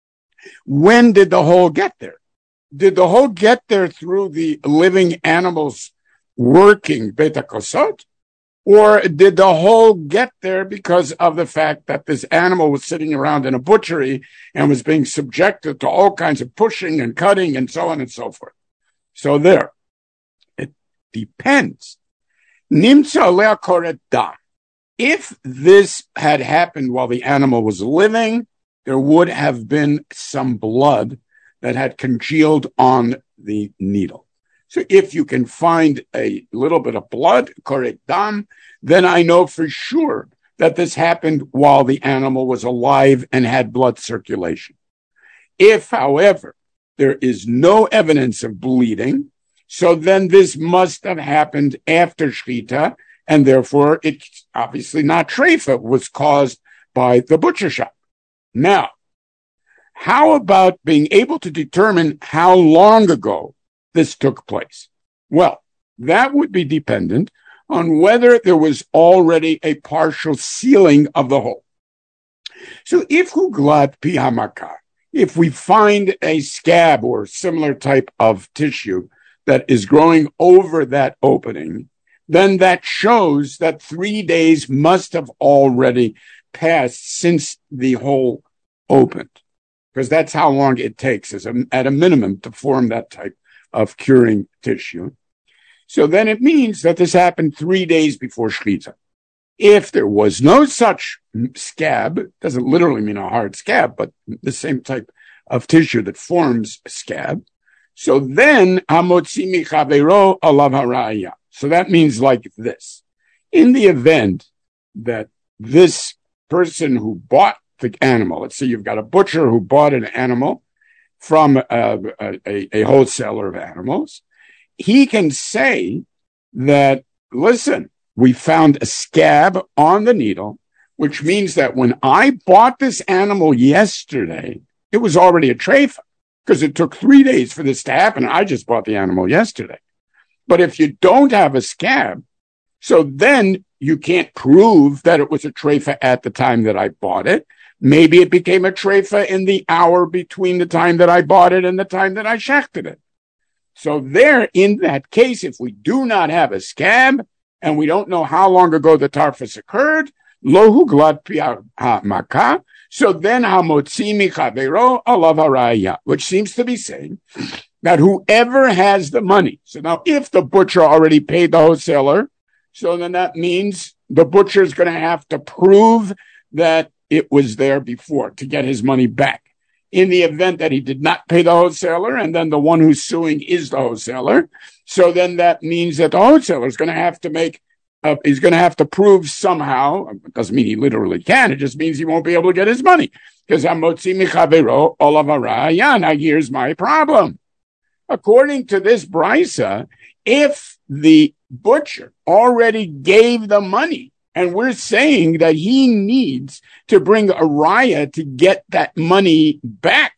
When did the hole get there? Did the hole get there through the living animals working Beit HaKosot? Or did the hole get there because of the fact that this animal was sitting around in a butchery and was being subjected to all kinds of pushing and cutting and so on and so forth? So there, it depends. Nimtza alea koret dam. If this had happened while the animal was living, there would have been some blood that had congealed on the needle. So if you can find a little bit of blood, koret dam, then I know for sure that this happened while the animal was alive and had blood circulation. If, however, there is no evidence of bleeding, so then this must have happened after shechita, and therefore it's obviously not treifa, was caused by the butcher shop. Now, how about being able to determine how long ago this took place? Well, that would be dependent on whether there was already a partial sealing of the hole. So if huglat pi hamaka, if we find a scab or similar type of tissue that is growing over that opening, then that shows that 3 days must have already passed since the hole opened, because that's how long it takes at a minimum to form that type of curing tissue. So then it means that this happened 3 days before shechita. If there was no such scab, doesn't literally mean a hard scab, but the same type of tissue that forms a scab, so then hamotzi michavero alav haraya. So that means like this. In the event that this person who bought the animal, let's say you've got a butcher who bought an animal from a wholesaler of animals, he can say that, listen, we found a scab on the needle, which means that when I bought this animal yesterday, it was already a treifa, because it took 3 days for this to happen. I just bought the animal yesterday. But if you don't have a scab, so then you can't prove that it was a treifa at the time that I bought it. Maybe it became a treifa in the hour between the time that I bought it and the time that I shechted it. So there, in that case, if we do not have a scab and we don't know how long ago the tarfus occurred, lo huglat pi maka, so then hamotzi michavero alav haraya, which seems to be saying that whoever has the money. So now if the butcher already paid the wholesaler, so then that means the butcher is going to have to prove that it was there before to get his money back. In the event that he did not pay the wholesaler, and then the one who's suing is the wholesaler, so then that means that the wholesaler is going to have to he's going to have to prove somehow. It doesn't mean he literally can. It just means he won't be able to get his money. Because hamotzi michavero olav haraya. Now here's my problem. According to this brisa, if the butcher already gave the money, and we're saying that he needs to bring a raya to get that money back,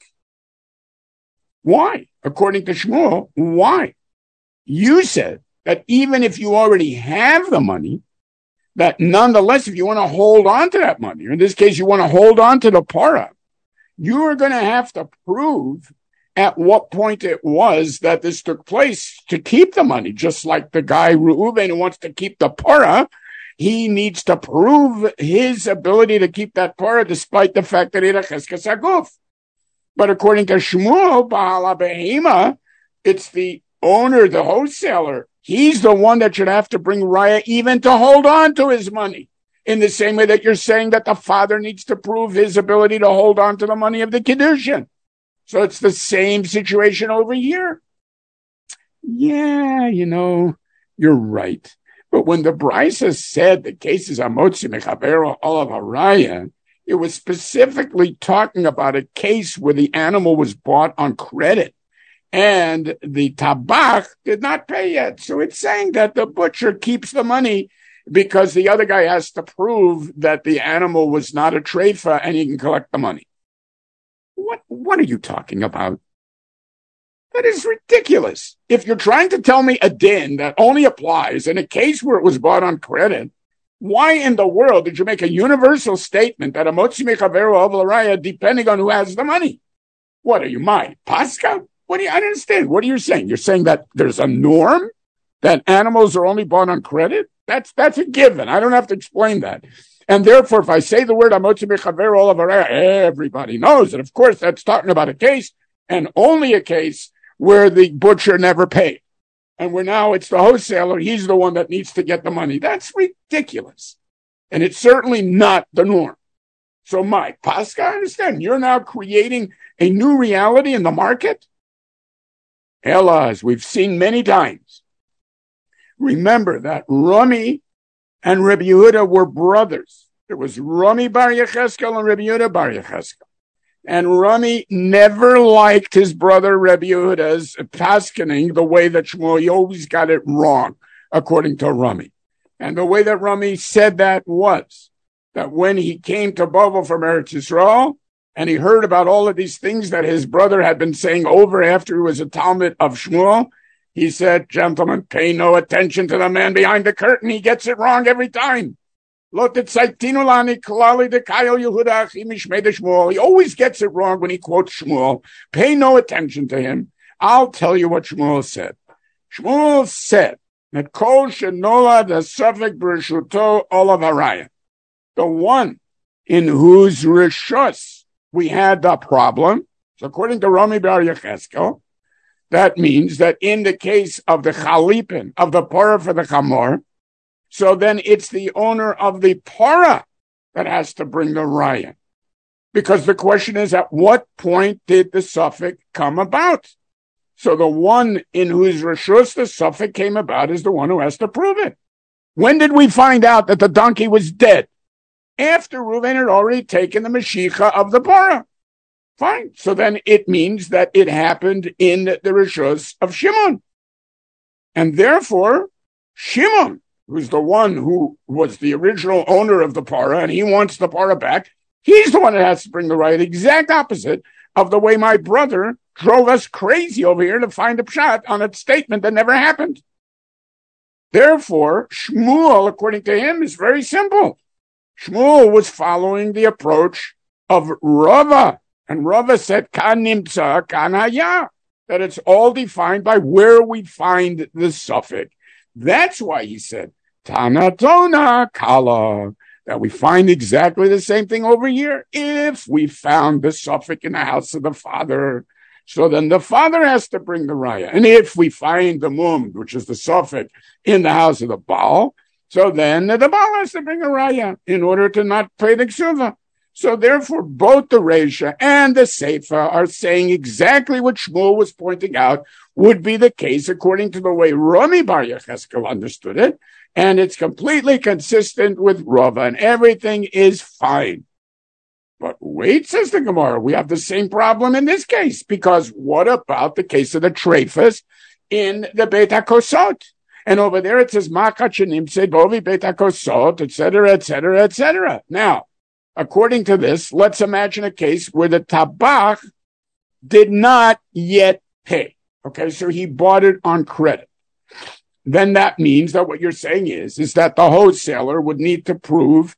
why? According to Shmuel, why? You said that even if you already have the money, that nonetheless, if you want to hold on to that money, or in this case, you want to hold on to the para, you are going to have to prove at what point it was that this took place to keep the money. Just like the guy Reuven who wants to keep the parah, he needs to prove his ability to keep that parah despite the fact that it cheskes haguf. But according to Shmuel, Ba'al Behema, it's the owner, the wholesaler. He's the one that should have to bring raya even to hold on to his money. In the same way that you're saying that the father needs to prove his ability to hold on to the money of the Kiddushin. So it's the same situation over here. Yeah, you're right. But when the Brisa said the cases Amotzi Mechavero Olav Haraya, it was specifically talking about a case where the animal was bought on credit and the tabach did not pay yet. So it's saying that the butcher keeps the money because the other guy has to prove that the animal was not a treifa and he can collect the money. What are you talking about? That is ridiculous. If you're trying to tell me a din that only applies in a case where it was bought on credit, why in the world did you make a universal statement that a motzi mechavero of l'raya depending on who has the money? What are you, my Pascha? I don't understand. What are you saying? You're saying that there's a norm that animals are only bought on credit? That's a given. I don't have to explain that. And therefore, if I say the word amotzi mechavero olav haraya, everybody knows that. Of course, that's talking about a case and only a case where the butcher never paid. And where now it's the wholesaler, he's the one that needs to get the money. That's ridiculous. And it's certainly not the norm. So Mike, Pascha, I understand. You're now creating a new reality in the market? Ella, as we've seen many times. Remember that Rami and Rabbi Yehuda were brothers. There was Rami Bar Yecheskel and Rabbi Yehuda Bar Yecheskel. And Rami never liked his brother Rabbi Yehuda's paskening the way that Shmuel always got it wrong, according to Rami. And the way that Rami said that was that when he came to Bavel from Eretz Yisrael, and he heard about all of these things that his brother had been saying over after he was a Talmud of Shmuel, he said, gentlemen, pay no attention to the man behind the curtain. He gets it wrong every time. He always gets it wrong when he quotes Shmuel. Pay no attention to him. I'll tell you what Shmuel said. Shmuel said that Kol Shenolad Hasafek B'Reshuto Olav Haraya, the one in whose Rishus we had the problem. So according to Rami Bar Yecheskel, that means that in the case of the Chalipin, of the Parah for the Chamor, so then it's the owner of the parah that has to bring the raya. Because the question is, at what point did the suffix come about? So the one in whose reshus the suffix came about is the one who has to prove it. When did we find out that the donkey was dead? After Reuven had already taken the Mashiach of the parah. Fine. So then it means that it happened in the reshus of Shimon. And therefore, Shimon, who's the one who was the original owner of the parah, and he wants the parah back, he's the one that has to bring the right, exact opposite of the way my brother drove us crazy over here to find a pshat on a statement that never happened. Therefore, Shmuel, according to him, is very simple. Shmuel was following the approach of Rava, and Rava said, kan nimtza, kan haya, that it's all defined by where we find the suffix. That's why he said, Tanatona Kala, that we find exactly the same thing over here. If we found the suffix in the house of the father, so then the father has to bring the raya. And if we find the mum, which is the suffix, in the house of the Baal, so then the Baal has to bring a raya in order to not pay the ksuva. So therefore, both the Reisha and the Seifa are saying exactly what Shmuel was pointing out would be the case according to the way Rami Bar Yecheskel understood it, and it's completely consistent with Rava, and everything is fine. But wait, says the Gemara, we have the same problem in this case, because what about the case of the treifas in the Beit HaKosot? And over there it says, Makachinim said, Bovi Beit HaKosot, etc., etc., etc. Now, according to this, let's imagine a case where the tabach did not yet pay. Okay, so he bought it on credit. Then that means that what you're saying is that the wholesaler would need to prove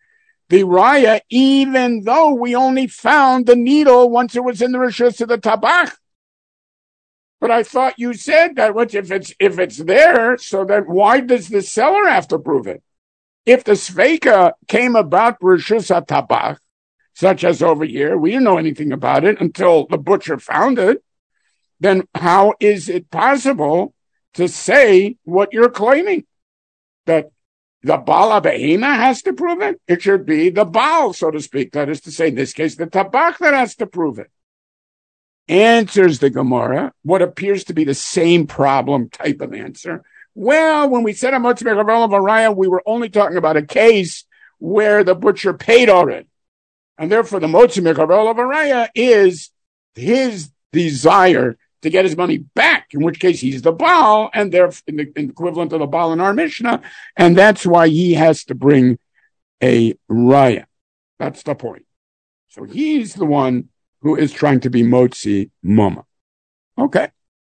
the raya, even though we only found the needle once it was in the rishus of the tabach. But I thought you said that if it's there, so then why does the seller have to prove it? If the sveika came about rishus tabach, such as over here, we didn't know anything about it until the butcher found it, then how is it possible to say what you're claiming? That the Baal Behema has to prove it? It should be the Baal, so to speak. That is to say, in this case, the Tabach that has to prove it. Answers the Gemara, what appears to be the same problem type of answer. Well, when we said a Motzi Mechavol Varaya, we were only talking about a case where the butcher paid already. And therefore, the Motzi Mechavol Varaya is his desire to get his money back, in which case he's the Baal, and they're in the equivalent of the Baal in our Mishnah, and that's why he has to bring a raya. That's the point. So he's the one who is trying to be Motzi Moma. Okay.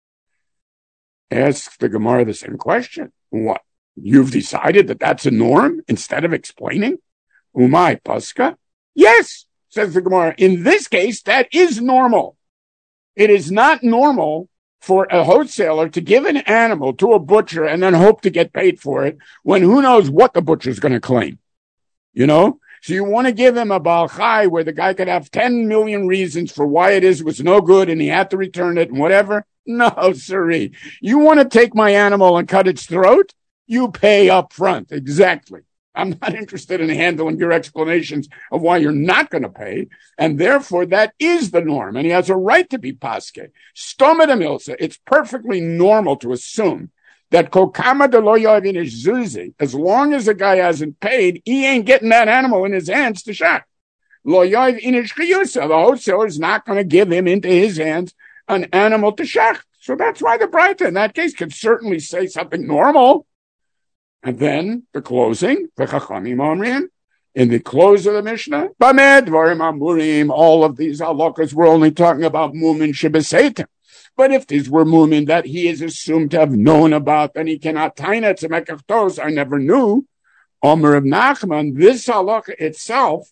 Ask the Gemara the same question. What? You've decided that that's a norm instead of explaining? Umay Paska? Yes, says the Gemara. In this case, that is normal. It is not normal for a wholesaler to give an animal to a butcher and then hope to get paid for it when who knows what the butcher's going to claim. You know? So you want to give him a Baal Chai where the guy could have 10 million reasons for why it was no good and he had to return it and whatever? No, sirree. You want to take my animal and cut its throat? You pay up front. Exactly. I'm not interested in handling your explanations of why you're not going to pay, and therefore that is the norm, and he has a right to be paske. Stoma de milsa, it's perfectly normal to assume that kokama de lo yavinish zuzi, as long as the guy hasn't paid, he ain't getting that animal in his hands to shak. Lo yavinish chiyusa, the wholesaler is not going to give him into his hands an animal to shak. So that's why the Braita in that case could certainly say something normal. And then the closing, the Chachamim Omrim, in the close of the Mishnah, Bamed Dvarim Amurim, all of these halakas were only talking about Mumin Shebeseitim. But if these were Mumin that he is assumed to have known about, then he cannot taina to Mekachtos, I never knew. Omer of Nachman, this halakha itself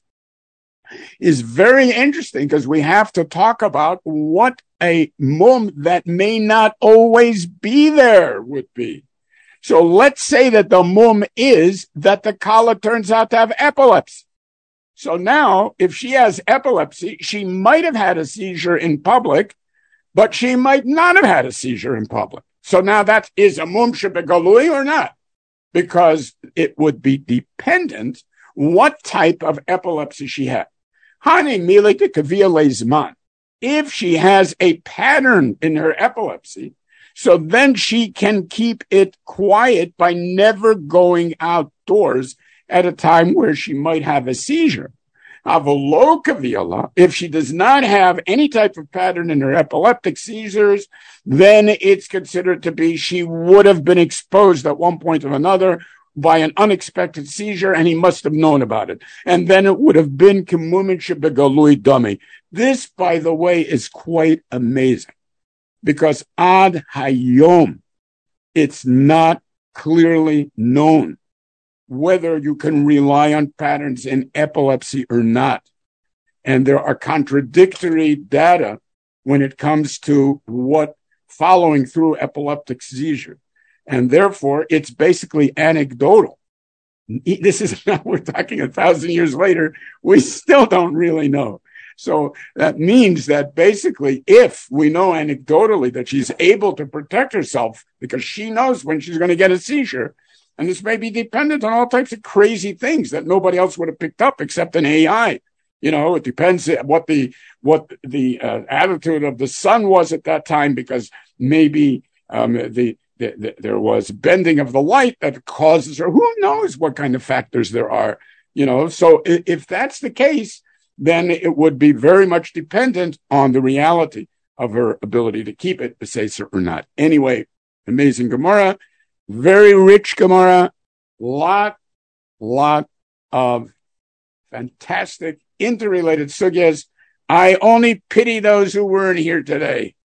is very interesting because we have to talk about what a mum that may not always be there would be. So let's say that the mum is that the kala turns out to have epilepsy. So now, if she has epilepsy, she might have had a seizure in public, but she might not have had a seizure in public. So now that is a mum shebegalui or not? Because it would be dependent what type of epilepsy she had. Hani milik kavia leizman. If she has a pattern in her epilepsy, so then she can keep it quiet by never going outdoors at a time where she might have a seizure. If she does not have any type of pattern in her epileptic seizures, then it's considered to be she would have been exposed at one point or another by an unexpected seizure, and he must have known about it. And then it would have been kemumin shebegalui dami. This, by the way, is quite amazing. Because ad hayom, it's not clearly known whether you can rely on patterns in epilepsy or not. And there are contradictory data when it comes to what following through epileptic seizure. And therefore, it's basically anecdotal. This is not, we're talking 1,000 years later, we still don't really know. So that means that basically, if we know anecdotally that she's able to protect herself because she knows when she's going to get a seizure, and this may be dependent on all types of crazy things that nobody else would have picked up except an AI. You know, it depends what the attitude of the sun was at that time, because maybe there was bending of the light that causes her. Who knows what kind of factors there are? You know, so if that's the case, then it would be very much dependent on the reality of her ability to keep it, Beseser or not. Anyway, amazing Gemara, very rich Gemara, lot of fantastic interrelated sugyas. I only pity those who weren't here today.